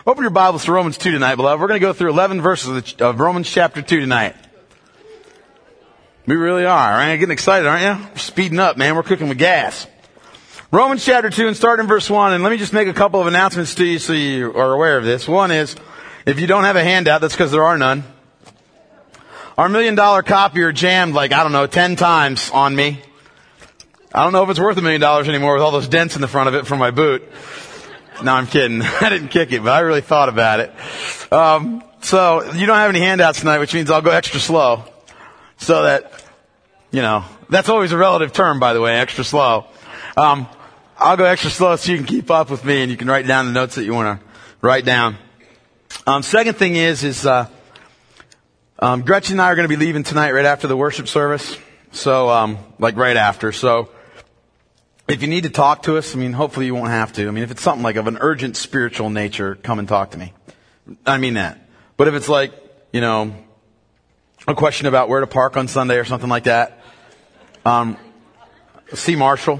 Open your Bibles to Romans 2 tonight, beloved. We're going to go through 11 verses of Romans chapter 2 tonight. We really are, right? Getting excited, aren't you? We're speeding up, man. We're cooking with gas. Romans chapter 2 and starting in verse 1. And let me just make a couple of announcements to you so you are aware of this. One is, if you don't have a handout, that's because there are none. Our $1 million copier jammed 10 times on me. I don't know if it's worth $1 million anymore with all those dents in the front of it from my boot. No, I'm kidding. I didn't kick it, but I really thought about it. So you don't have any handouts tonight, which means I'll go extra slow. So that, that's always a relative term, by the way, extra slow. I'll go extra slow so you can keep up with me and you can write down the notes that you want to write down. Second thing is Gretchen and I are going to be leaving tonight right after the worship service. So, right after. So, if you need to talk to us, hopefully you won't have to. If it's something like of an urgent spiritual nature, come and talk to me. I mean that. But if it's a question about where to park on Sunday or something like that, see Marshall.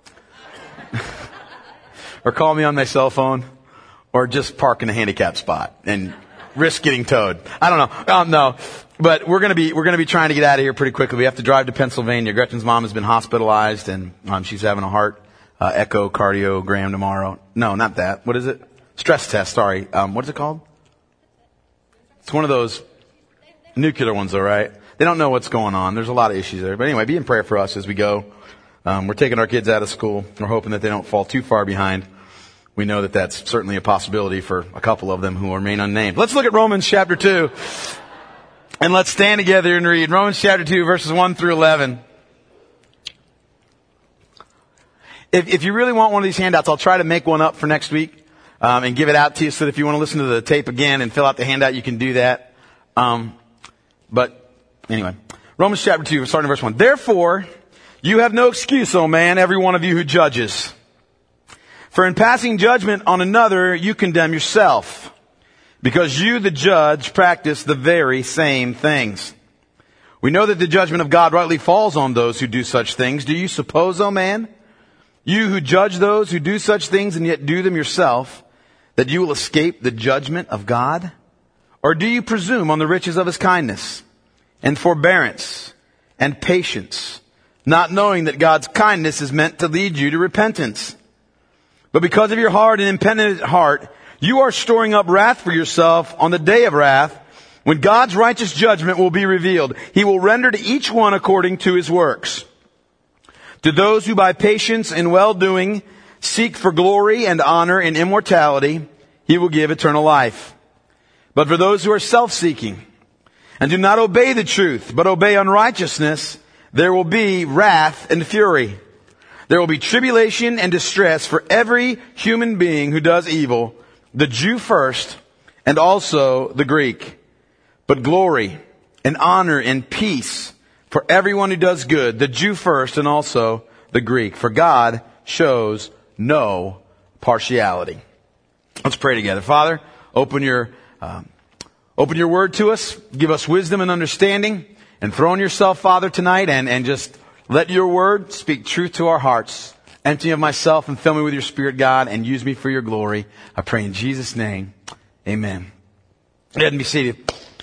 Or call me on my cell phone. Or just park in a handicapped spot and risk getting towed. I don't know. No. But we're gonna be trying to get out of here pretty quickly. We have to drive to Pennsylvania. Gretchen's mom has been hospitalized and, she's having a heart, echocardiogram tomorrow. No, not that. What is it? Stress test, sorry. What is it called? It's one of those nuclear ones though, right? They don't know what's going on. There's a lot of issues there. But anyway, be in prayer for us as we go. We're taking our kids out of school. We're hoping that they don't fall too far behind. We know that that's certainly a possibility for a couple of them who remain unnamed. Let's look at Romans chapter 2. And let's stand together and read Romans chapter 2, verses 1 through 11. If you really want one of these handouts, I'll try to make one up for next week and give it out to you so that if you want to listen to the tape again and fill out the handout, you can do that. But anyway, Romans chapter 2, starting in verse 1. Therefore, you have no excuse, O man, every one of you who judges. For in passing judgment on another, you condemn yourself. Because you, the judge, practice the very same things. We know that the judgment of God rightly falls on those who do such things. Do you suppose, O man, you who judge those who do such things and yet do them yourself, that you will escape the judgment of God? Or do you presume on the riches of his kindness and forbearance and patience, not knowing that God's kindness is meant to lead you to repentance? But because of your hard and impenitent heart, you are storing up wrath for yourself on the day of wrath, when God's righteous judgment will be revealed. He will render to each one according to his works. To those who by patience and well-doing seek for glory and honor and immortality, he will give eternal life. But for those who are self-seeking and do not obey the truth, but obey unrighteousness, there will be wrath and fury. There will be tribulation and distress for every human being who does evil, the Jew first, and also the Greek. But glory and honor and peace for everyone who does good, the Jew first and also the Greek. For God shows no partiality. Let's pray together. Father, open your word to us. Give us wisdom and understanding. And throw in yourself, Father, tonight and just let your word speak truth to our hearts. Empty me of myself and fill me with your Spirit, God, and use me for your glory. I pray in Jesus' name. Amen. Go ahead and be seated.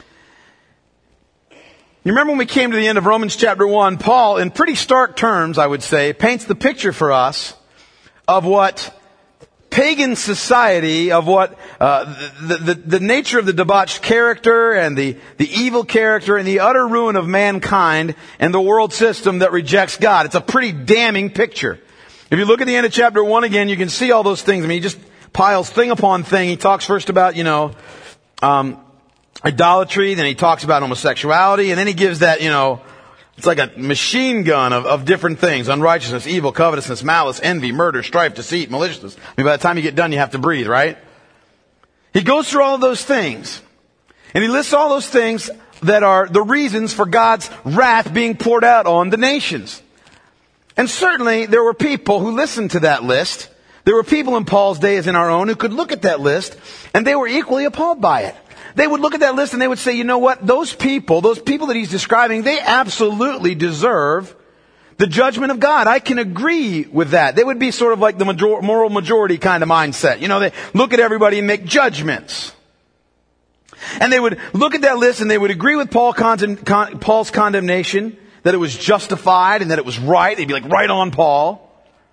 You remember when we came to the end of Romans chapter 1, Paul, in pretty stark terms, I would say, paints the picture for us of what pagan society, of what the nature of the debauched character and the evil character and the utter ruin of mankind and the world system that rejects God. It's a pretty damning picture. If you look at the end of chapter 1 again, you can see all those things. He just piles thing upon thing. He talks first about, idolatry, then he talks about homosexuality, and then he gives that, it's like a machine gun of different things. Unrighteousness, evil, covetousness, malice, envy, murder, strife, deceit, maliciousness. By the time you get done, you have to breathe, right? He goes through all of those things. And he lists all those things that are the reasons for God's wrath being poured out on the nations. And certainly there were people who listened to that list. There were people in Paul's day as in our own who could look at that list and they were equally appalled by it. They would look at that list and they would say, you know what? Those people that he's describing, they absolutely deserve the judgment of God. I can agree with that. They would be sort of like the moral majority kind of mindset. You know, they look at everybody and make judgments. And they would look at that list and they would agree with Paul's condemnation, that it was justified and that it was right. They'd be like, right on, Paul.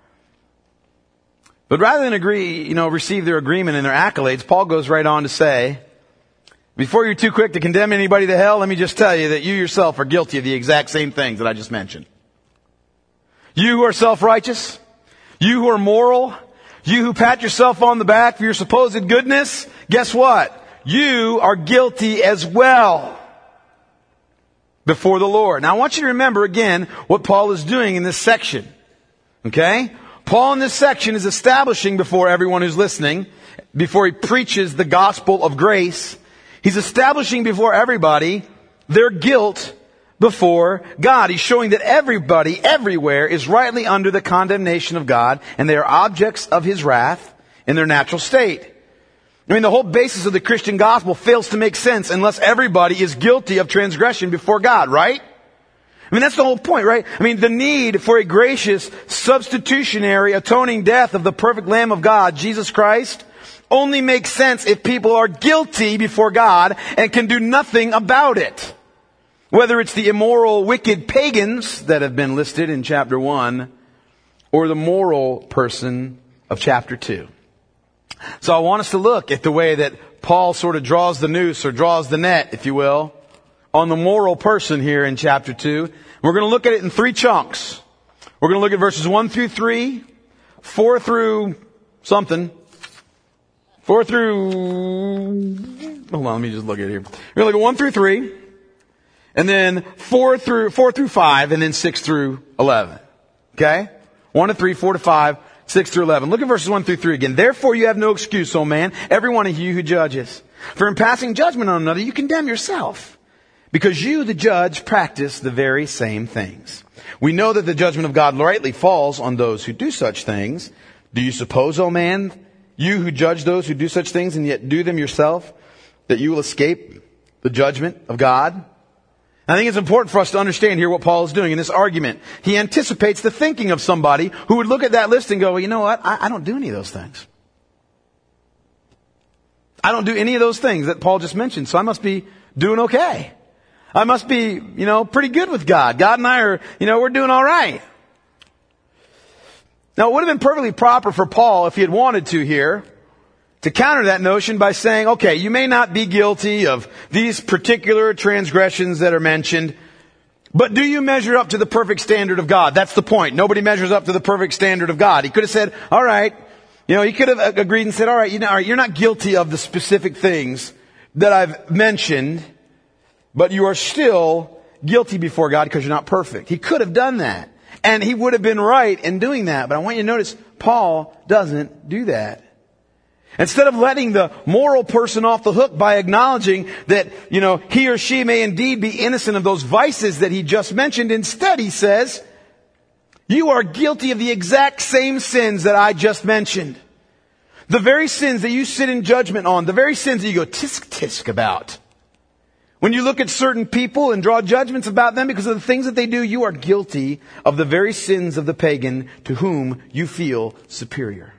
But rather than receive their agreement and their accolades, Paul goes right on to say, before you're too quick to condemn anybody to hell, let me just tell you that you yourself are guilty of the exact same things that I just mentioned. You who are self-righteous, you who are moral, you who pat yourself on the back for your supposed goodness, guess what? You are guilty as well before the Lord. Now I want you to remember again what Paul is doing in this section. Okay? Paul in this section is establishing before everyone who's listening, before he preaches the gospel of grace, he's establishing before everybody their guilt before God. He's showing that everybody, everywhere, is rightly under the condemnation of God, and they are objects of His wrath in their natural state. I mean, the whole basis of the Christian gospel fails to make sense unless everybody is guilty of transgression before God, right? I mean, that's the whole point, right? I mean, the need for a gracious, substitutionary, atoning death of the perfect Lamb of God, Jesus Christ, only makes sense if people are guilty before God and can do nothing about it. Whether it's the immoral, wicked pagans that have been listed in chapter 1 or the moral person of chapter 2. So I want us to look at the way that Paul sort of draws the noose or draws the net, if you will, on the moral person here in chapter 2. We're going to look at it in 3 chunks. We're going to look at verses 1 through 3, 4 through something, 4 through, hold on, let me just look at it here. We're going to look at 1 through 3, and then 4 through 5, and then 6 through 11. Okay? 1 to 3, 4 to 5, 6 through 11. Look at verses 1 through 3 again. Therefore you have no excuse, O man, every one of you who judges. For in passing judgment on another, you condemn yourself. Because you, the judge, practice the very same things. We know that the judgment of God rightly falls on those who do such things. Do you suppose, O man, you who judge those who do such things and yet do them yourself, that you will escape the judgment of God? I think it's important for us to understand here what Paul is doing in this argument. He anticipates the thinking of somebody who would look at that list and go, well, you know what? I don't do any of those things. I don't do any of those things that Paul just mentioned, so I must be doing okay. I must be, pretty good with God. God and I are, we're doing all right. Now, it would have been perfectly proper for Paul, if he had wanted to here, to counter that notion by saying, okay, you may not be guilty of these particular transgressions that are mentioned, but do you measure up to the perfect standard of God? That's the point. Nobody measures up to the perfect standard of God. He could have said, all right, he could have agreed and said, all right, you're not guilty of the specific things that I've mentioned, but you are still guilty before God because you're not perfect. He could have done that. And he would have been right in doing that. But I want you to notice, Paul doesn't do that. Instead of letting the moral person off the hook by acknowledging that, he or she may indeed be innocent of those vices that he just mentioned, instead he says, you are guilty of the exact same sins that I just mentioned. The very sins that you sit in judgment on, the very sins that you go tisk-tisk about. When you look at certain people and draw judgments about them because of the things that they do, you are guilty of the very sins of the pagan to whom you feel superior.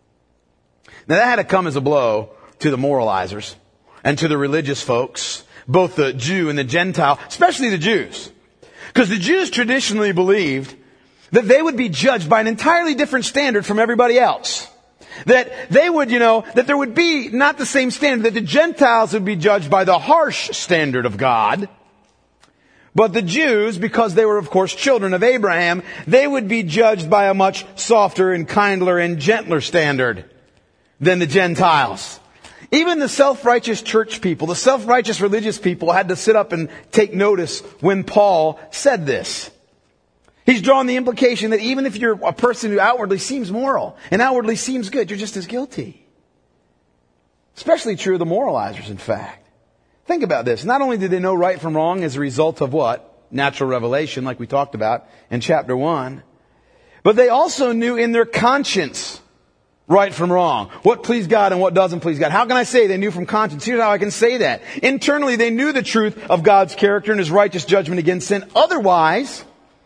Now that had to come as a blow to the moralizers and to the religious folks, both the Jew and the Gentile, especially the Jews. Because the Jews traditionally believed that they would be judged by an entirely different standard from everybody else. That they would, that there would be not the same standard, that the Gentiles would be judged by the harsh standard of God. But the Jews, because they were of course children of Abraham, they would be judged by a much softer and kindler and gentler standard than the Gentiles. Even the self-righteous church people, the self-righteous religious people had to sit up and take notice when Paul said this. He's drawn the implication that even if you're a person who outwardly seems moral and outwardly seems good, you're just as guilty. Especially true of the moralizers, in fact. Think about this. Not only did they know right from wrong as a result of what? Natural revelation, like we talked about in chapter 1. But they also knew in their conscience right from wrong. What pleased God and what doesn't please God. How can I say they knew from conscience? Here's how I can say that. Internally, they knew the truth of God's character and His righteous judgment against sin. Otherwise,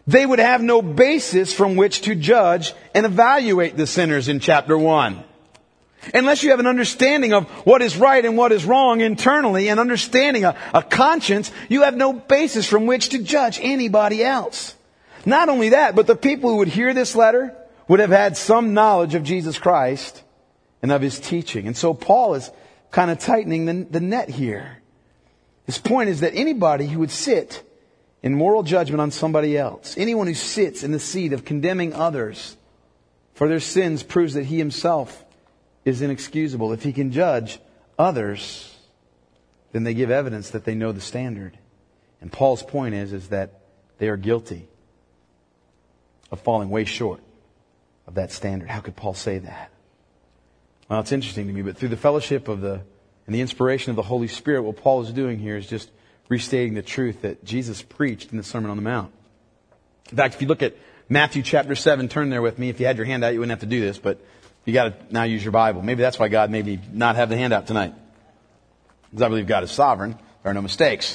they would have no basis from which to judge and evaluate the sinners in chapter 1. Unless you have an understanding of what is right and what is wrong internally and understanding a conscience, you have no basis from which to judge anybody else. Not only that, but the people who would hear this letter would have had some knowledge of Jesus Christ and of His teaching. And so Paul is kind of tightening the net here. His point is that anybody who would sit in moral judgment on somebody else, anyone who sits in the seat of condemning others for their sins, proves that he himself is inexcusable. If he can judge others, then they give evidence that they know the standard. And Paul's point is that they are guilty of falling way short of that standard. How could Paul say that? Well, it's interesting to me, but through the fellowship of and the inspiration of the Holy Spirit, what Paul is doing here is just restating the truth that Jesus preached in the Sermon on the Mount. In fact, if you look at Matthew chapter 7, turn there with me. If you had your hand out, you wouldn't have to do this, but you got to now use your Bible. Maybe that's why God made me not have the handout tonight. Because I believe God is sovereign. There are no mistakes.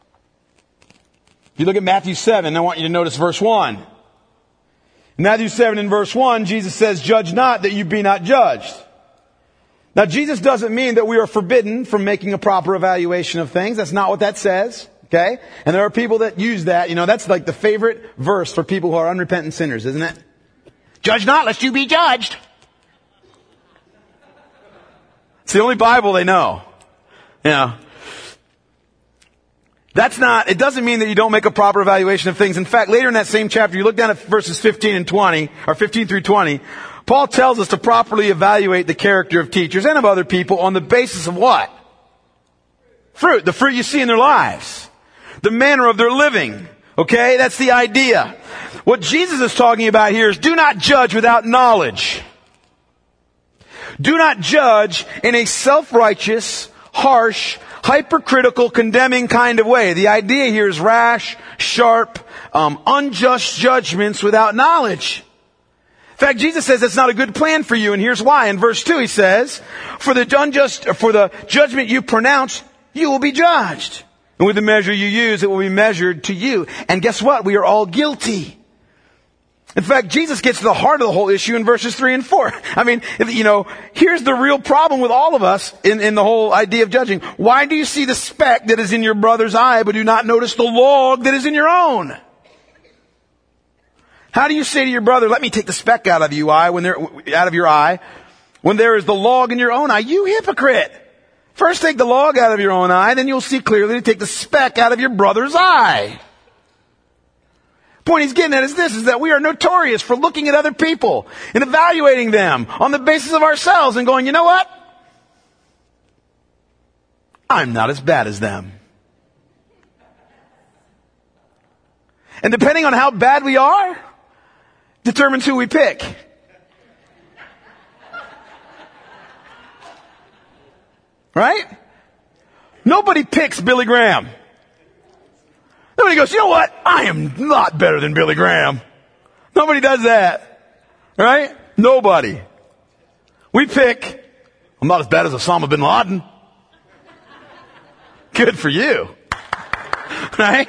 If you look at Matthew 7, I want you to notice verse 1. In Matthew 7 and verse 1, Jesus says, "Judge not that you be not judged." Now, Jesus doesn't mean that we are forbidden from making a proper evaluation of things. That's not what that says. Okay? And there are people that use that. You know, that's like the favorite verse for people who are unrepentant sinners, isn't it? Judge not lest you be judged. It's the only Bible they know. Yeah. It doesn't mean that you don't make a proper evaluation of things. In fact, later in that same chapter, you look down at verses 15 and 20, or 15 through 20, Paul tells us to properly evaluate the character of teachers and of other people on the basis of what? Fruit. The fruit you see in their lives. The manner of their living. Okay? That's the idea. What Jesus is talking about here is do not judge without knowledge. Do not judge in a self-righteous, harsh, hypercritical, condemning kind of way. The idea here is rash, sharp, unjust judgments without knowledge. In fact, Jesus says that's not a good plan for you, and here's why. In verse 2 he says, for the judgment you pronounce, you will be judged. And with the measure you use, it will be measured to you. And guess what? We are all guilty. In fact, Jesus gets to the heart of the whole issue in verses 3 and 4. I mean, here's the real problem with all of us in the whole idea of judging. Why do you see the speck that is in your brother's eye, but do not notice the log that is in your own? How do you say to your brother, let me take the speck out of your eye when there is the log in your own eye? You hypocrite! First take the log out of your own eye, then you'll see clearly to take the speck out of your brother's eye. Point he's getting at is this, is that we are notorious for looking at other people and evaluating them on the basis of ourselves and going, you know what? I'm not as bad as them. And depending on how bad we are, determines who we pick. Right? Nobody picks Billy Graham. Nobody goes, you know what? I am not better than Billy Graham. Nobody does that. Right? Nobody. We pick, I'm not as bad as Osama bin Laden. Good for you. Right?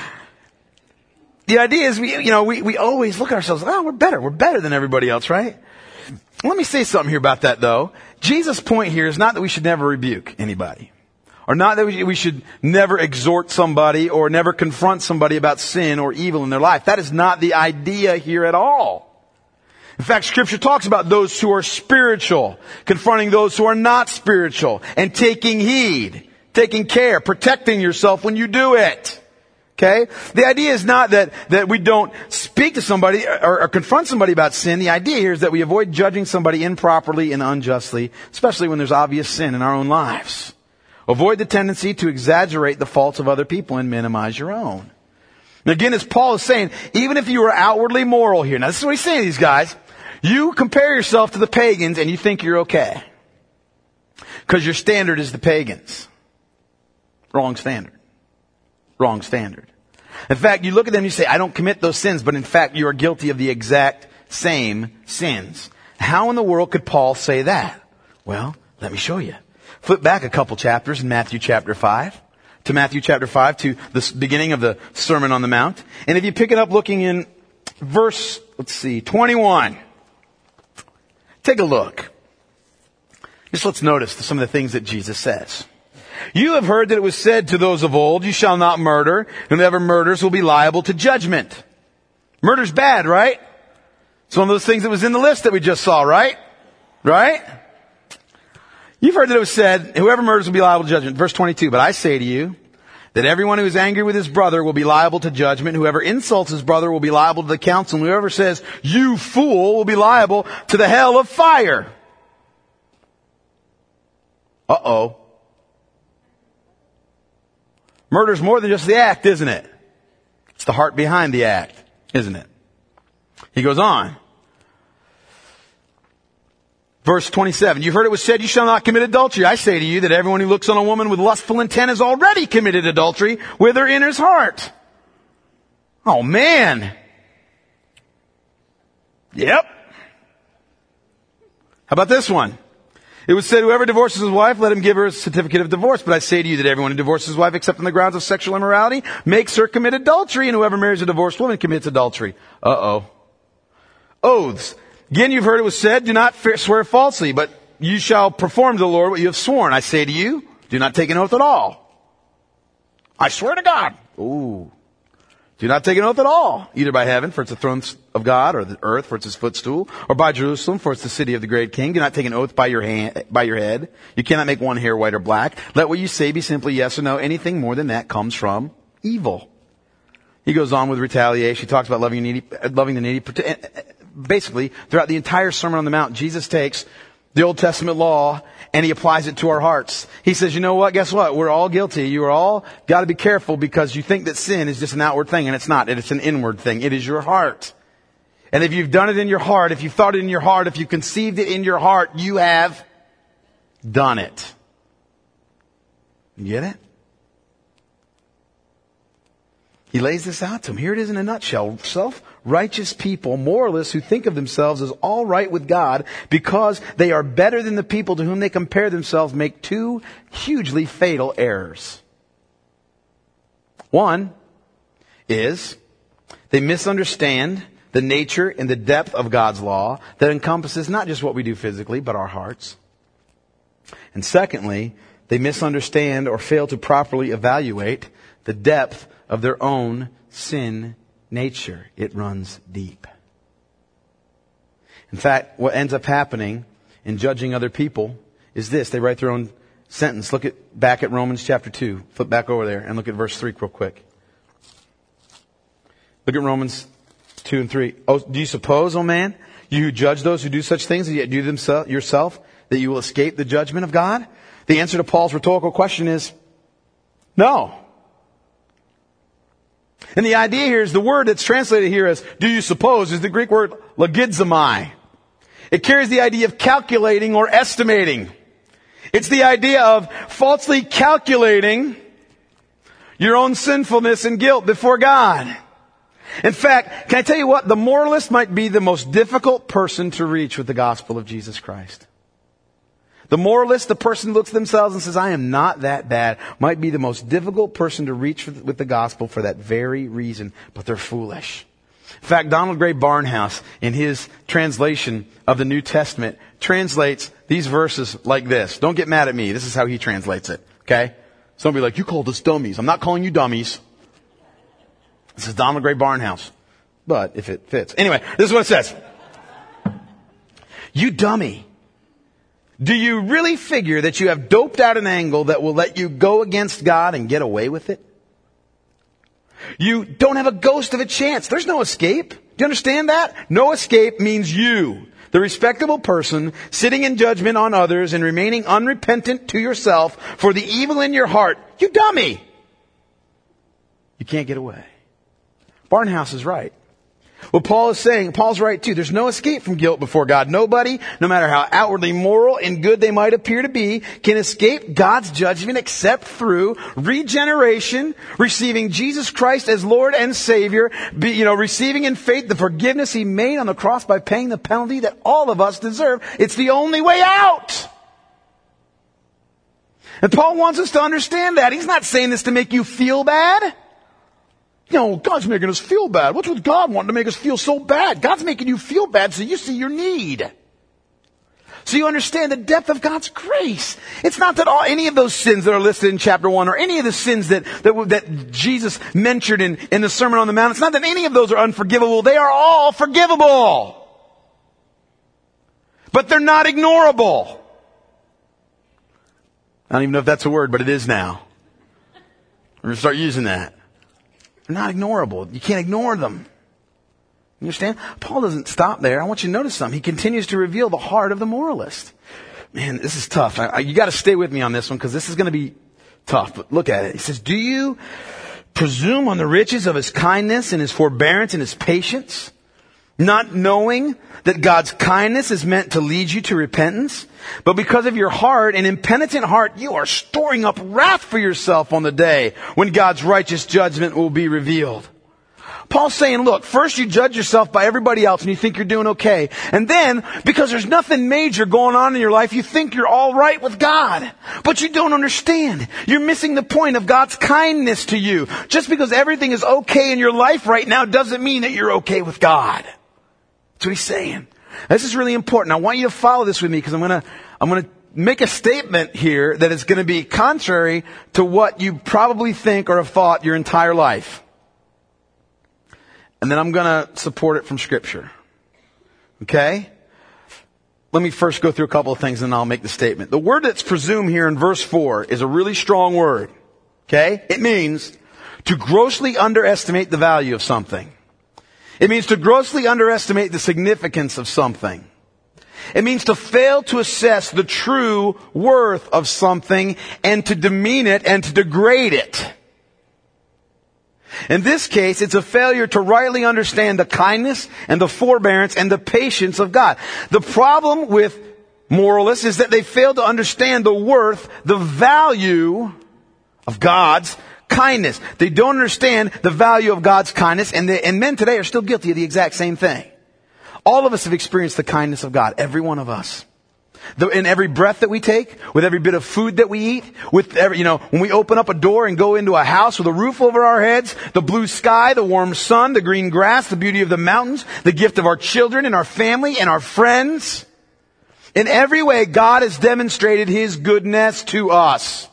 The idea is we always look at ourselves, we're better. We're better than everybody else, right? Let me say something here about that though. Jesus' point here is not that we should never rebuke anybody. Or not that we should never exhort somebody or never confront somebody about sin or evil in their life. That is not the idea here at all. In fact, Scripture talks about those who are spiritual, confronting those who are not spiritual, and taking heed, taking care, protecting yourself when you do it. Okay? The idea is not that we don't speak to somebody or confront somebody about sin. The idea here is that we avoid judging somebody improperly and unjustly, especially when there's obvious sin in our own lives. Avoid the tendency to exaggerate the faults of other people and minimize your own. And again, as Paul is saying, even if you are outwardly moral here, now this is what he's saying to these guys, you compare yourself to the pagans and you think you're okay. Because your standard is the pagans. Wrong standard. Wrong standard. In fact, you look at them and you say, I don't commit those sins, but in fact you are guilty of the exact same sins. How in the world could Paul say that? Well, let me show you. Flip back a couple chapters in Matthew chapter 5. to Matthew chapter 5, to the beginning of the Sermon on the Mount. And if you pick it up looking in verse, 21. Take a look. Just let's notice some of the things that Jesus says. You have heard that it was said to those of old, you shall not murder, and whoever murders will be liable to judgment. Murder's bad, right? It's one of those things that was in the list that we just saw, right? Right? You've heard that it was said, whoever murders will be liable to judgment. Verse 22, but I say to you that everyone who is angry with his brother will be liable to judgment. Whoever insults his brother will be liable to the council. And whoever says, you fool, will be liable to the hell of fire. Uh-oh. Murder's more than just the act, isn't it? It's the heart behind the act, isn't it? He goes on. Verse 27, you've heard it was said, you shall not commit adultery. I say to you that everyone who looks on a woman with lustful intent has already committed adultery with her in his heart. Oh man. Yep. How about this one? It was said, whoever divorces his wife, let him give her a certificate of divorce. But I say to you that everyone who divorces his wife except on the grounds of sexual immorality makes her commit adultery, and whoever marries a divorced woman commits adultery. Uh-oh. Oaths. Again, you've heard it was said, do not swear falsely, but you shall perform to the Lord what you have sworn. I say to you, do not take an oath at all. I swear to God. Ooh. Do not take an oath at all, either by heaven, for it's the throne of God, or the earth, for it's his footstool, or by Jerusalem, for it's the city of the great king. Do not take an oath by your head. You cannot make one hair white or black. Let what you say be simply yes or no. Anything more than that comes from evil. He goes on with retaliation. He talks about loving the needy. Basically, throughout the entire Sermon on the Mount, Jesus takes the Old Testament law and he applies it to our hearts. He says, you know what? Guess what? We're all guilty. You are all got to be careful because you think that sin is just an outward thing, and it's not. It's an inward thing. It is your heart. And if you've done it in your heart, if you've thought it in your heart, if you conceived it in your heart, you have done it. You get it? He lays this out to him. Here it is in a nutshell. Self-righteous people, moralists who think of themselves as all right with God because they are better than the people to whom they compare themselves, make two hugely fatal errors. One is they misunderstand the nature and the depth of God's law that encompasses not just what we do physically, but our hearts. And secondly, they misunderstand or fail to properly evaluate the depth of their own sin nature. It runs deep. In fact, what ends up happening in judging other people is this. They write their own sentence. Look back at Romans chapter 2. Flip back over there and look at verse 3 real quick. Look at Romans 2 and 3. Oh, do you suppose, O man, you who judge those who do such things, and yet do them yourself, that you will escape the judgment of God? The answer to Paul's rhetorical question is no. And the idea here is the word that's translated here as do you suppose is the Greek word logizomai. It carries the idea of calculating or estimating. It's the idea of falsely calculating your own sinfulness and guilt before God. In fact, can I tell you what? The moralist might be the most difficult person to reach with the gospel of Jesus Christ. The moralist, the person who looks at themselves and says, I am not that bad, might be the most difficult person to reach with the gospel for that very reason, but they're foolish. In fact, Donald Gray Barnhouse, in his translation of the New Testament, translates these verses like this. Don't get mad at me. This is how he translates it. Okay? Somebody like, you called us dummies. I'm not calling you dummies. This is Donald Gray Barnhouse. But if it fits. Anyway, this is what it says. You dummy. Do you really figure that you have doped out an angle that will let you go against God and get away with it? You don't have a ghost of a chance. There's no escape. Do you understand that? No escape means you, the respectable person, sitting in judgment on others and remaining unrepentant to yourself for the evil in your heart. You dummy! You can't get away. Barnhouse is right. What Paul is saying, Paul's right too. There's no escape from guilt before God. Nobody, no matter how outwardly moral and good they might appear to be, can escape God's judgment except through regeneration, receiving Jesus Christ as Lord and Savior, receiving in faith the forgiveness He made on the cross by paying the penalty that all of us deserve. It's the only way out. And Paul wants us to understand that. He's not saying this to make you feel bad. God's making us feel bad. What's with God wanting to make us feel so bad? God's making you feel bad so you see your need. So you understand the depth of God's grace. It's not that any of those sins that are listed in chapter 1 or any of the sins that Jesus mentioned in the Sermon on the Mount, it's not that any of those are unforgivable. They are all forgivable. But they're not ignorable. I don't even know if that's a word, but it is now. We're going to start using that. They're not ignorable. You can't ignore them. You understand? Paul doesn't stop there. I want you to notice something. He continues to reveal the heart of the moralist. Man, this is tough. You got to stay with me on this one because this is going to be tough. But look at it. He says, do you presume on the riches of his kindness and his forbearance and his patience, not knowing that God's kindness is meant to lead you to repentance? But because of your hard and impenitent heart, you are storing up wrath for yourself on the day when God's righteous judgment will be revealed. Paul's saying, look, first you judge yourself by everybody else and you think you're doing okay. And then, because there's nothing major going on in your life, you think you're all right with God. But you don't understand. You're missing the point of God's kindness to you. Just because everything is okay in your life right now doesn't mean that you're okay with God. That's what he's saying. This is really important. I want you to follow this with me because I'm going to make a statement here that is going to be contrary to what you probably think or have thought your entire life. And then I'm going to support it from Scripture. Okay? Let me first go through a couple of things and then I'll make the statement. The word that's presumed here in verse 4 is a really strong word. Okay? It means to grossly underestimate the value of something. It means to grossly underestimate the significance of something. It means to fail to assess the true worth of something and to demean it and to degrade it. In this case, it's a failure to rightly understand the kindness and the forbearance and the patience of God. The problem with moralists is that they fail to understand the worth, the value of God's kindness. They don't understand the value of God's kindness, and men today are still guilty of the exact same thing. All of us have experienced the kindness of God, every one of us. In every breath that we take, with every bit of food that we eat, with every, when we open up a door and go into a house with a roof over our heads, the blue sky, the warm sun, the green grass, the beauty of the mountains, the gift of our children and our family and our friends. In every way, God has demonstrated His goodness to us.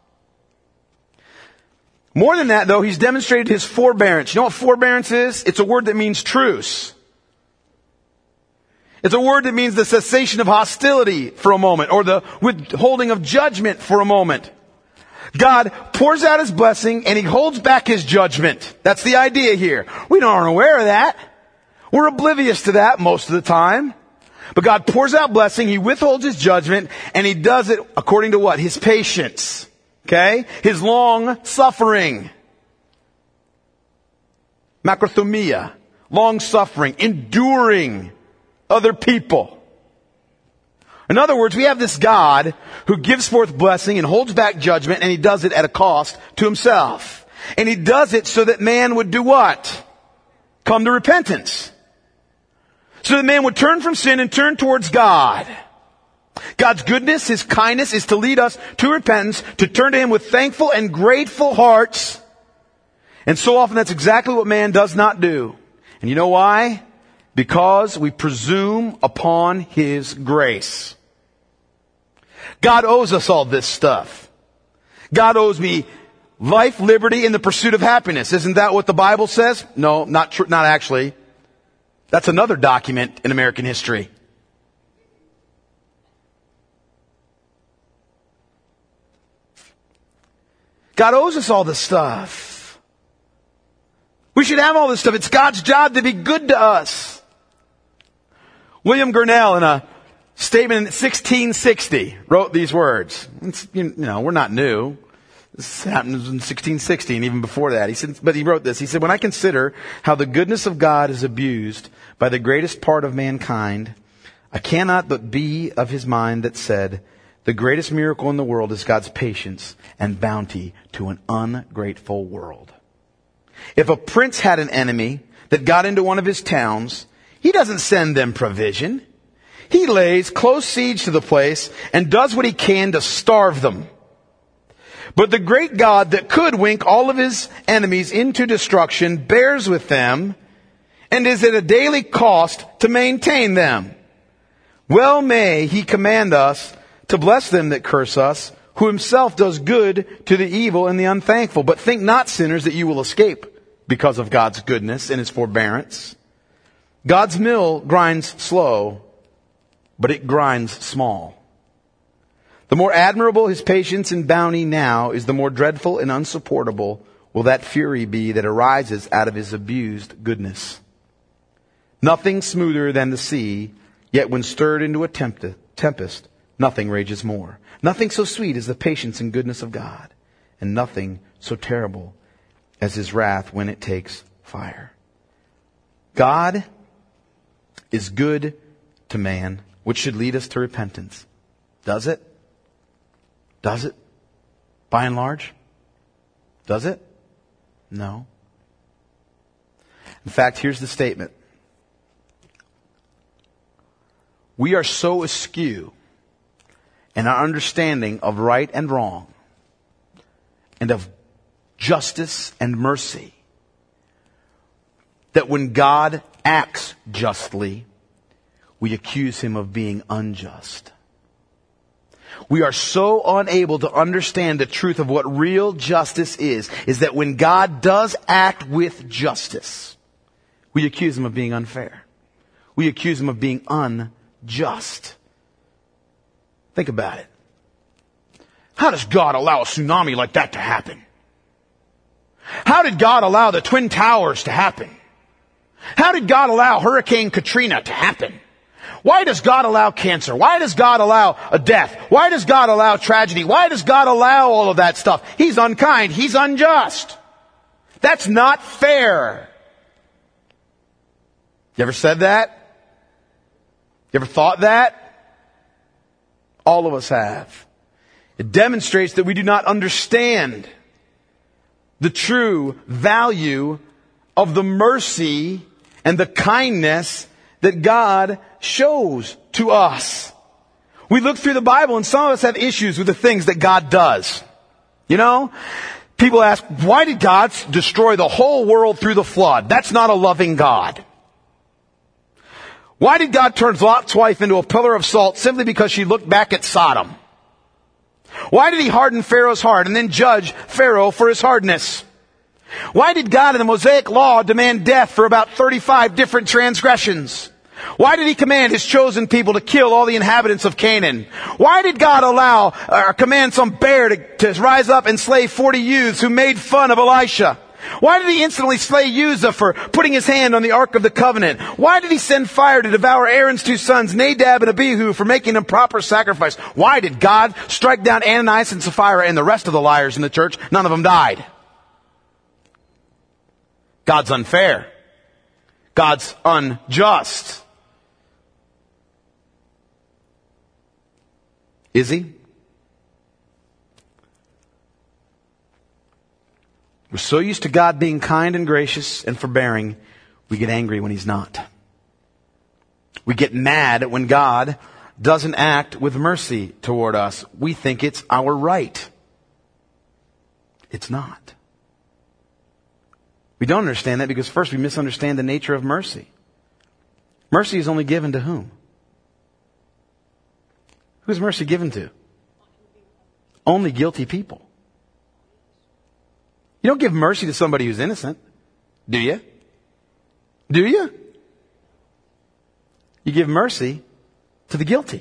More than that, though, He's demonstrated His forbearance. You know what forbearance is? It's a word that means truce. It's a word that means the cessation of hostility for a moment, or the withholding of judgment for a moment. God pours out His blessing and He holds back His judgment. That's the idea here. We aren't aware of that. We're oblivious to that most of the time. But God pours out blessing, He withholds His judgment, and He does it according to what? His patience. Okay? His long suffering. Macrothumia. Long suffering. Enduring other people. In other words, we have this God who gives forth blessing and holds back judgment, and He does it at a cost to Himself. And He does it so that man would do what? Come to repentance. So that man would turn from sin and turn towards God. God's goodness, His kindness is to lead us to repentance, to turn to Him with thankful and grateful hearts. And so often that's exactly what man does not do. And you know why? Because we presume upon His grace. God owes us all this stuff. God owes me life, liberty, and the pursuit of happiness. Isn't that what the Bible says? No, not actually. That's another document in American history. God owes us all this stuff. We should have all this stuff. It's God's job to be good to us. William Gurnall, in a statement in 1660, wrote these words. We're not new. This happened in 1660 and even before that. He wrote this. He said, "When I consider how the goodness of God is abused by the greatest part of mankind, I cannot but be of his mind that said, the greatest miracle in the world is God's patience and bounty to an ungrateful world. If a prince had an enemy that got into one of his towns, he doesn't send them provision. He lays close siege to the place and does what he can to starve them. But the great God that could wink all of his enemies into destruction bears with them and is at a daily cost to maintain them. Well may he command us to bless them that curse us, who himself does good to the evil and the unthankful. But think not, sinners, that you will escape because of God's goodness and his forbearance. God's mill grinds slow, but it grinds small. The more admirable his patience and bounty now is, the more dreadful and unsupportable will that fury be that arises out of his abused goodness. Nothing smoother than the sea, yet when stirred into a tempest, nothing rages more. Nothing so sweet as the patience and goodness of God, and nothing so terrible as his wrath when it takes fire. God is good to man, which should lead us to repentance. Does it? Does it? By and large? Does it? No. In fact, here's the statement. We are so askew in our understanding of right and wrong, and of justice and mercy, that when God acts justly, we accuse him of being unjust. We are so unable to understand the truth of what real justice is that when God does act with justice, we accuse him of being unfair. We accuse him of being unjust. Think about it. How does God allow a tsunami like that to happen? How did God allow the Twin Towers to happen? How did God allow Hurricane Katrina to happen? Why does God allow cancer? Why does God allow a death? Why does God allow tragedy? Why does God allow all of that stuff? He's unkind. He's unjust. That's not fair. You ever said that? You ever thought that? All of us have. It demonstrates that we do not understand the true value of the mercy and the kindness that God shows to us. We look through the Bible and some of us have issues with the things that God does. You know, people ask, why did God destroy the whole world through the flood? That's not a loving God. Why did God turn Lot's wife into a pillar of salt simply because she looked back at Sodom? Why did he harden Pharaoh's heart and then judge Pharaoh for his hardness? Why did God in the Mosaic Law demand death for about 35 different transgressions? Why did he command his chosen people to kill all the inhabitants of Canaan? Why did God allow or command some bear to rise up and slay 40 youths who made fun of Elisha? Why did he instantly slay Uzzah for putting his hand on the Ark of the Covenant? Why did he send fire to devour Aaron's two sons, Nadab and Abihu, for making improper sacrifice? Why did God strike down Ananias and Sapphira and the rest of the liars in the church? None of them died. God's unfair. God's unjust. Is he? We're so used to God being kind and gracious and forbearing, we get angry when he's not. We get mad when God doesn't act with mercy toward us. We think it's our right. It's not. We don't understand that because first we misunderstand the nature of mercy. Mercy is only given to whom? Who's mercy given to? Only guilty people. You don't give mercy to somebody who's innocent, do you? Do you? You give mercy to the guilty.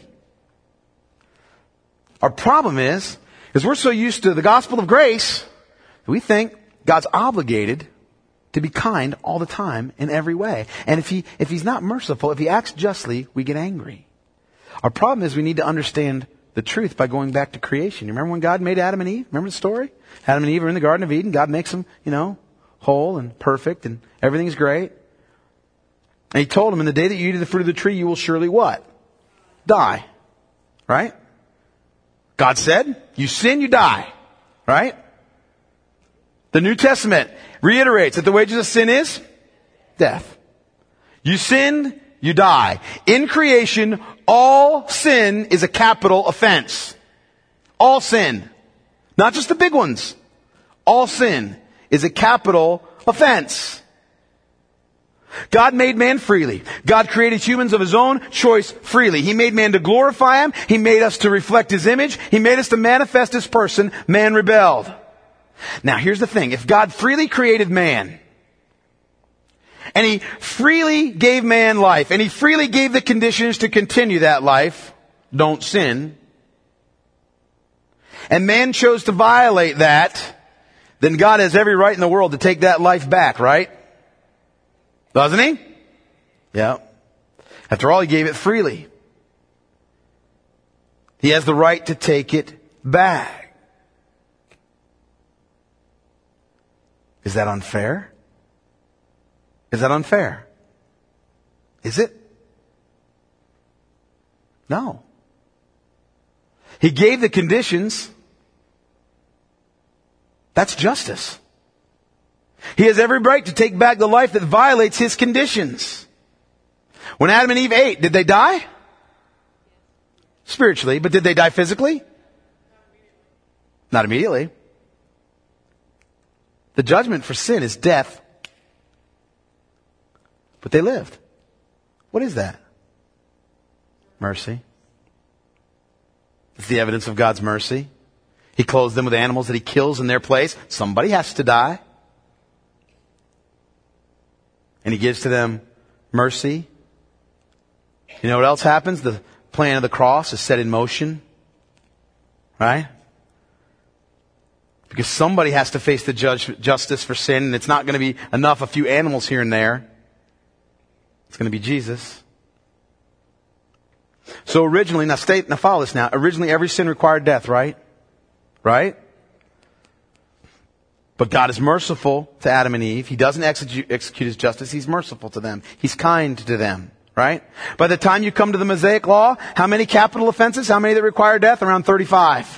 Our problem is we're so used to the gospel of grace, we think God's obligated to be kind all the time in every way. And if he's not merciful, if he acts justly, we get angry. Our problem is we need to understand the truth by going back to creation. You remember when God made Adam and Eve? Remember the story? Adam and Eve are in the Garden of Eden. God makes them, whole and perfect and everything's great. And he told them, in the day that you eat of the fruit of the tree, you will surely what? Die. Right? God said, you sin, you die. Right? The New Testament reiterates that the wages of sin is death. You sin, you die. In creation, all sin is a capital offense. All sin. Not just the big ones. All sin is a capital offense. God made man freely. God created humans of His own choice freely. He made man to glorify Him. He made us to reflect His image. He made us to manifest His person. Man rebelled. Now here's the thing. If God freely created man, and He freely gave man life, and He freely gave the conditions to continue that life, don't sin, and man chose to violate that, then God has every right in the world to take that life back, right? Doesn't He? Yeah. After all, He gave it freely. He has the right to take it back. Is that unfair? Is that unfair? Is it? No. He gave the conditions. That's justice. He has every right to take back the life that violates His conditions. When Adam and Eve ate, did they die? Spiritually, but did they die physically? Not immediately. The judgment for sin is death. But they lived. What is that? Mercy. It's the evidence of God's mercy. He clothes them with animals that He kills in their place. Somebody has to die. And He gives to them mercy. You know what else happens? The plan of the cross is set in motion. Right? Because somebody has to face the justice for sin, and it's not going to be enough a few animals here and there. It's going to be Jesus. So originally, now follow this now. Originally every sin required death, right? Right? But God is merciful to Adam and Eve. He doesn't execute His justice. He's merciful to them. He's kind to them. Right? By the time you come to the Mosaic Law, how many capital offenses? How many that require death? Around 35.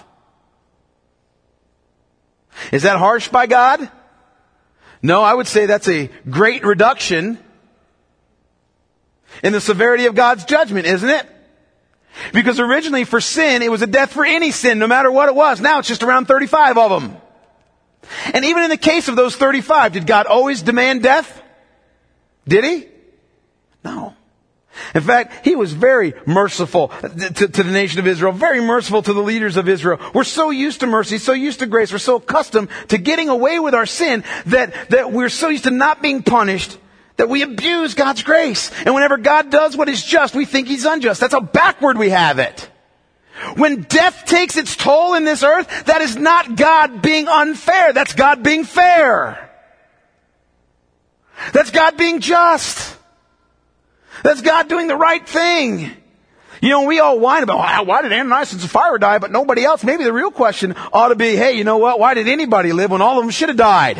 Is that harsh by God? No, I would say that's a great reduction in the severity of God's judgment, isn't it? Because originally for sin, it was a death for any sin, no matter what it was. Now it's just around 35 of them. And even in the case of those 35, did God always demand death? Did He? No. In fact, He was very merciful to the nation of Israel, very merciful to the leaders of Israel. We're so used to mercy, so used to grace, we're so accustomed to getting away with our sin that we're so used to not being punished that we abuse God's grace. And whenever God does what is just, we think He's unjust. That's how backward we have it. When death takes its toll in this earth, that is not God being unfair. That's God being fair. That's God being just. That's God doing the right thing. You know, we all whine about, why did Ananias and Sapphira die, but nobody else? Maybe the real question ought to be, hey, you know what? Why did anybody live when all of them should have died?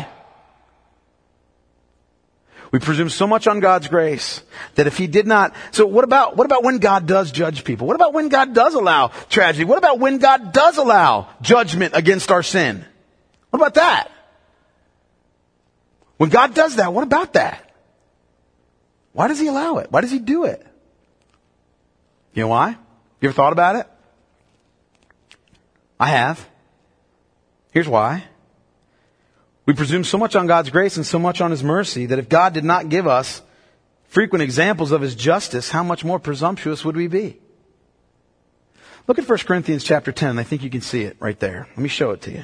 We presume so much on God's grace that if He did not... So what about when God does judge people? What about when God does allow tragedy? What about when God does allow judgment against our sin? What about that? When God does that, what about that? Why does He allow it? Why does He do it? You know why? You ever thought about it? I have. Here's why. We presume so much on God's grace and so much on His mercy that if God did not give us frequent examples of His justice, how much more presumptuous would we be? Look at 1 Corinthians chapter 10. I think you can see it right there. Let me show it to you.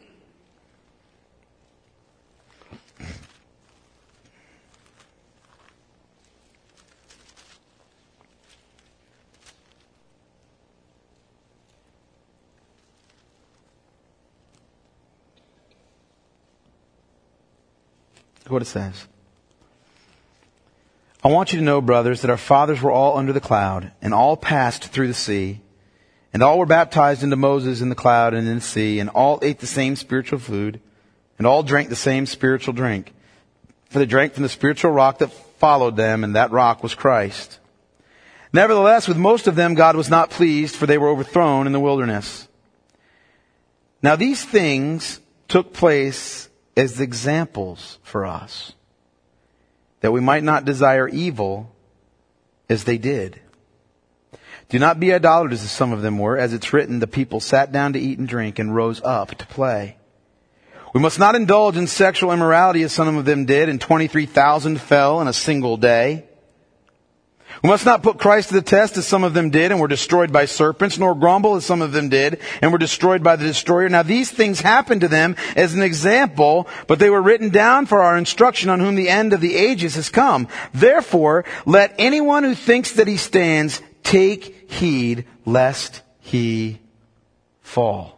What it says. I want you to know, brothers, that our fathers were all under the cloud, and all passed through the sea, and all were baptized into Moses in the cloud and in the sea, and all ate the same spiritual food, and all drank the same spiritual drink. For they drank from the spiritual rock that followed them, and that rock was Christ. Nevertheless, with most of them God was not pleased, for they were overthrown in the wilderness. Now these things took place as examples for us, that we might not desire evil as they did. Do not be idolaters as some of them were. As it's written, the people sat down to eat and drink and rose up to play. We must not indulge in sexual immorality as some of them did, and 23,000 fell in a single day. We must not put Christ to the test as some of them did and were destroyed by serpents, nor grumble as some of them did and were destroyed by the destroyer. Now these things happened to them as an example, but they were written down for our instruction, on whom the end of the ages has come. Therefore, let anyone who thinks that he stands take heed lest he fall.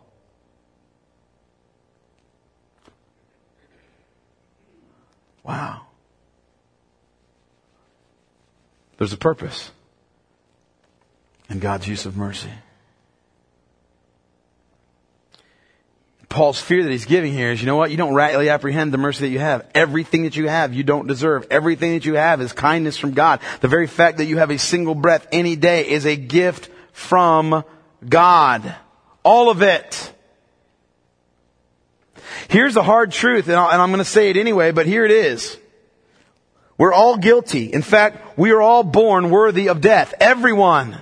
Wow. There's a purpose in God's use of mercy. Paul's fear that he's giving here is, you know what? You don't rightly apprehend the mercy that you have. Everything that you have, you don't deserve. Everything that you have is kindness from God. The very fact that you have a single breath any day is a gift from God. All of it. Here's the hard truth, and I'm going to say it anyway, but here it is. We're all guilty. In fact, we are all born worthy of death. Everyone.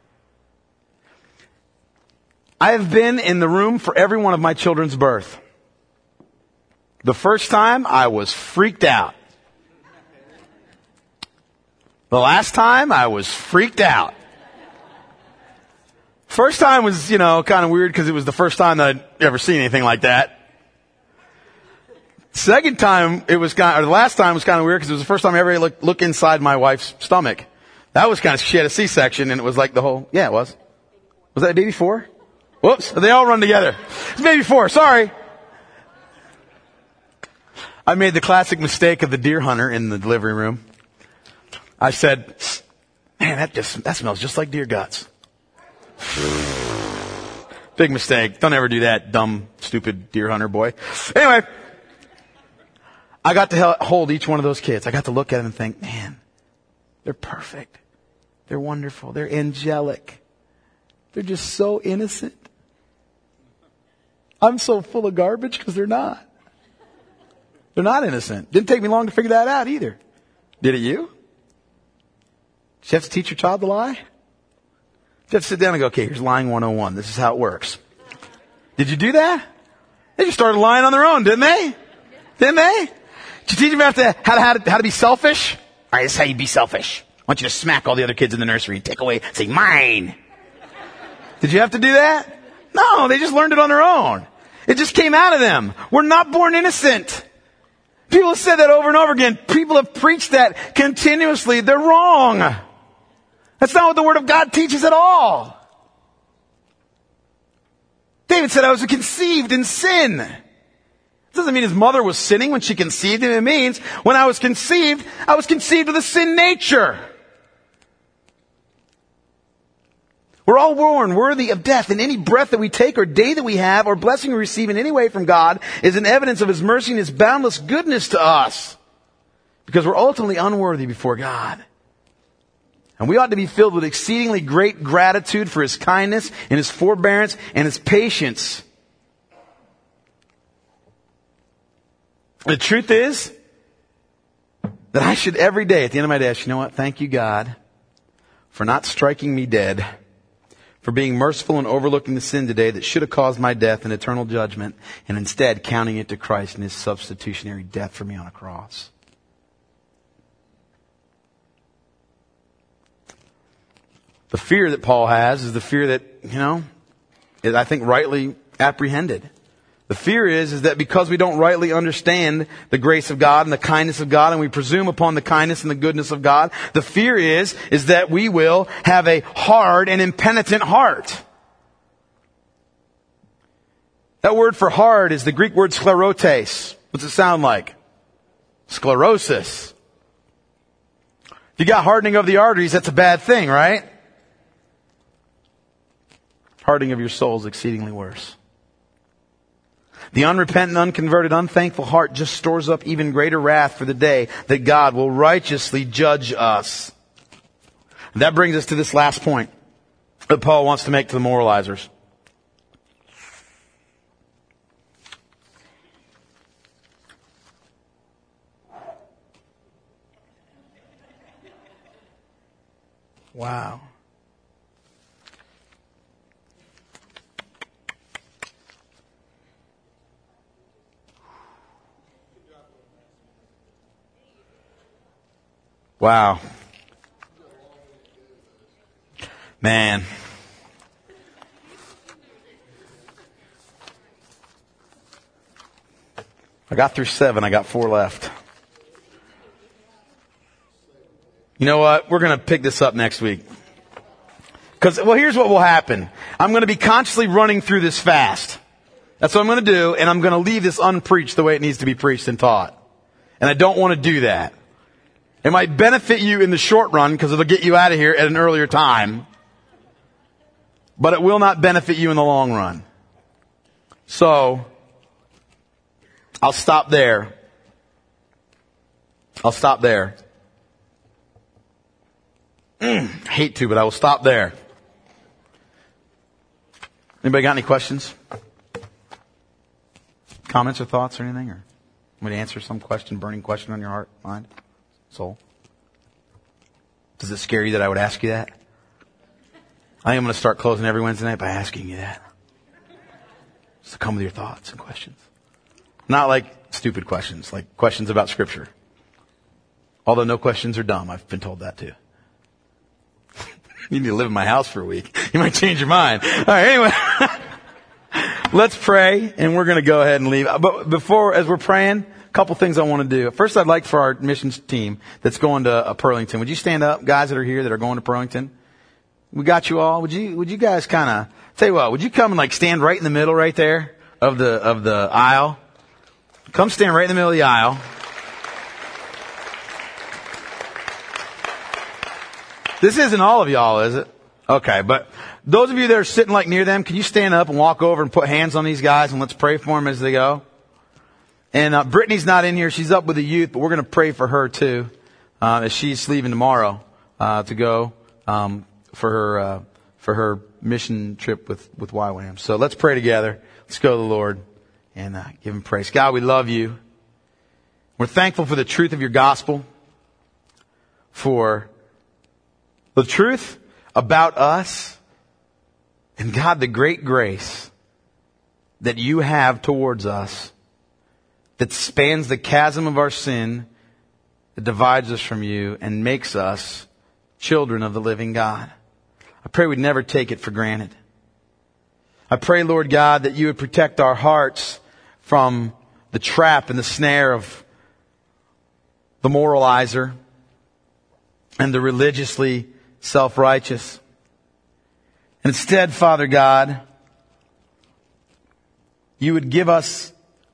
I have been in the room for every one of my children's birth. The first time, I was freaked out. The last time, I was freaked out. First time was, kind of weird because it was the first time that I'd ever seen anything like that. Second time, the last time was kind of weird because it was the first time I ever looked inside my wife's stomach. That was kind of, she had a C-section and it was like it was. Was that baby 4? Whoops, they all run together. It's baby 4, sorry. I made the classic mistake of the deer hunter in the delivery room. I said, man, that smells just like deer guts. Big mistake. Don't ever do that, dumb, stupid deer hunter boy. Anyway. I got to hold each one of those kids. I got to look at them and think, man, they're perfect. They're wonderful. They're angelic. They're just so innocent. I'm so full of garbage because they're not. They're not innocent. Didn't take me long to figure that out either. Did it you? Did you have to teach your child to lie? Did you have to sit down and go, okay, here's lying 101. This is how it works. Did you do that? They just started lying on their own, didn't they? Didn't they? Did you teach them how to be selfish? All right, this is how you be selfish. I want you to smack all the other kids in the nursery and take away, say, mine. Did you have to do that? No, they just learned it on their own. It just came out of them. We're not born innocent. People have said that over and over again. People have preached that continuously. They're wrong. That's not what the Word of God teaches at all. David said, I was conceived in sin. It doesn't mean his mother was sinning when she conceived him. It means when I was conceived with a sin nature. We're all born worthy of death, and any breath that we take or day that we have or blessing we receive in any way from God is an evidence of His mercy and His boundless goodness to us. Because we're ultimately unworthy before God. And we ought to be filled with exceedingly great gratitude for His kindness and His forbearance and His patience. The truth is that I should every day, at the end of my day, you know what? Thank you, God, for not striking me dead, for being merciful and overlooking the sin today that should have caused my death and eternal judgment, and instead counting it to Christ and His substitutionary death for me on a cross. The fear that Paul has is the fear that, is, I think, rightly apprehended. The fear is that because we don't rightly understand the grace of God and the kindness of God, and we presume upon the kindness and the goodness of God, the fear is that we will have a hard and impenitent heart. That word for hard is the Greek word sclerotes. What's it sound like? Sclerosis. If you got hardening of the arteries, that's a bad thing, right? Hardening of your soul is exceedingly worse. The unrepentant, unconverted, unthankful heart just stores up even greater wrath for the day that God will righteously judge us. And that brings us to this last point that Paul wants to make to the moralizers. Wow. Wow. Man. I got through 7. I got 4 left. You know what? We're going to pick this up next week. Well, here's what will happen. I'm going to be consciously running through this fast. That's what I'm going to do, and I'm going to leave this unpreached the way it needs to be preached and taught. And I don't want to do that. It might benefit you in the short run because it'll get you out of here at an earlier time. But it will not benefit you in the long run. So, I'll stop there. Hate to, but I will stop there. Anybody got any questions? Comments or thoughts or anything? Or want me to answer some question, burning question on your heart, mind, soul? Does it scare you that I would ask you that? I am going to start closing every Wednesday night by asking you that. Just to come with your thoughts and questions. Not like stupid questions, like questions about Scripture. Although no questions are dumb, I've been told that too. You need to live in my house for a week. You might change your mind. All right, anyway. Let's pray, and we're going to go ahead and leave. But before, as we're praying, a couple things I want to do. First, I'd like for our missions team that's going to Pearlington. Would you stand up, guys that are here that are going to Pearlington? We got you all. Would you guys kind of, tell you what, would you come and like stand right in the middle right there of the aisle? Come stand right in the middle of the aisle. This isn't all of y'all, is it? Okay, but those of you that are sitting like near them, can you stand up and walk over and put hands on these guys and let's pray for them as they go? And Brittany's not in here. She's up with the youth, but we're going to pray for her too, as she's leaving tomorrow to go for her mission trip with YWAM. So let's pray together. Let's go to the Lord and give Him praise. God, we love You. We're thankful for the truth of Your gospel, for the truth about us, and God, the great grace that You have towards us that spans the chasm of our sin, that divides us from You and makes us children of the living God. I pray we'd never take it for granted. I pray, Lord God, that You would protect our hearts from the trap and the snare of the moralizer and the religiously self-righteous. Instead, Father God, You would give us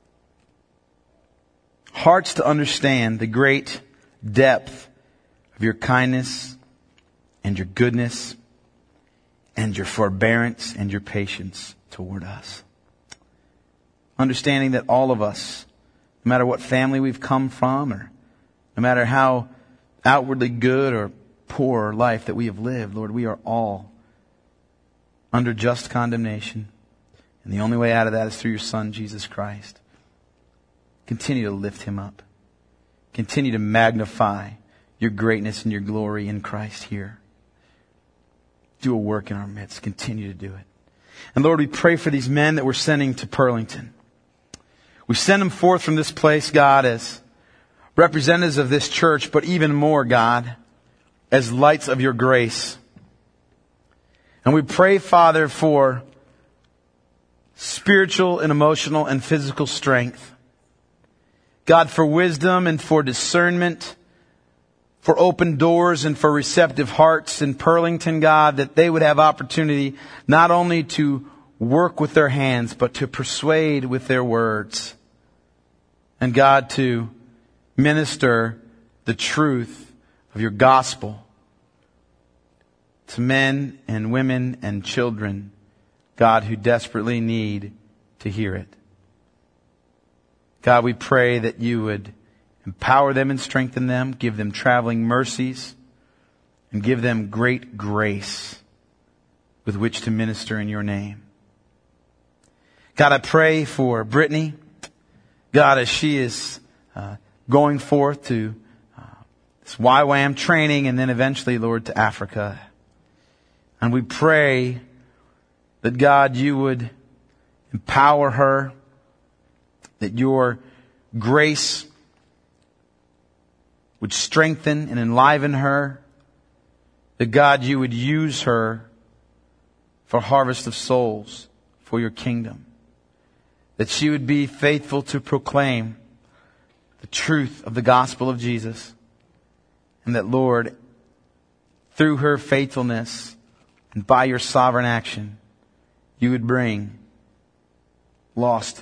hearts to understand the great depth of Your kindness and Your goodness and Your forbearance and Your patience toward us. Understanding that all of us, no matter what family we've come from, or no matter how outwardly good or poor life that we have lived, Lord, we are all under just condemnation. And the only way out of that is through Your Son, Jesus Christ. Continue to lift Him up. Continue to magnify Your greatness and Your glory in Christ here. Do a work in our midst. Continue to do it. And Lord, we pray for these men that we're sending to Pearlington. We send them forth from this place, God, as representatives of this church, but even more, God, as lights of Your grace. And we pray, Father, for spiritual and emotional and physical strength. God, for wisdom and for discernment, for open doors and for receptive hearts in Pearlington, God, that they would have opportunity not only to work with their hands, but to persuade with their words. And God, to minister the truth of Your gospel to men and women and children, God, who desperately need to hear it. God, we pray that You would empower them and strengthen them, give them traveling mercies, and give them great grace with which to minister in Your name. God, I pray for Brittany. God, as she is going forth to this YWAM training and then eventually, Lord, to Africa. And we pray that, God, You would empower her, that Your grace would strengthen and enliven her. That God, you would use her for harvest of souls for your kingdom. That she would be faithful to proclaim the truth of the gospel of Jesus. And that, Lord, through her faithfulness and by your sovereign action, you would bring lost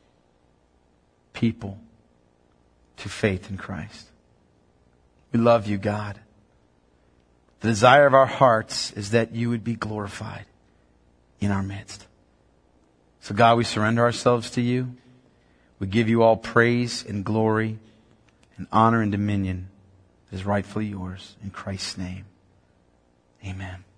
people to faith in Christ. We love you, God. The desire of our hearts is that you would be glorified in our midst. So God, we surrender ourselves to you. We give you all praise and glory and honor and dominion that is rightfully yours. In Christ's name, amen.